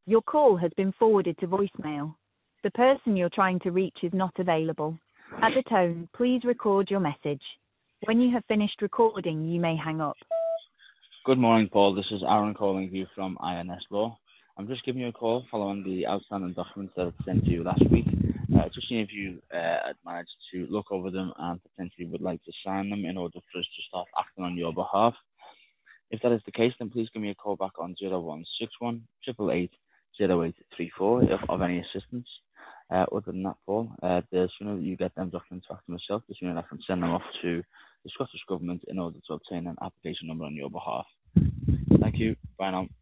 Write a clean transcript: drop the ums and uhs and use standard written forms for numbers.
Your call has been forwarded to voicemail. The person you're trying to reach is not available. At the tone, please record your message. When you have finished recording, you may hang up. Good morning, Paul. This is Aaron calling you from INS Law. I'm just giving you a call following the outstanding documents that I sent to you last week. Just seeing if you had managed to look over them and potentially would like to sign them in order for us to start acting on your behalf. If that is the case, then please give me a call back on 0161 888 0834 if of any assistance. Other than that, Paul, the sooner you get them documents back to myself, the sooner I can send them off to the Scottish Government in order to obtain an application number on your behalf. Thank you. Bye now.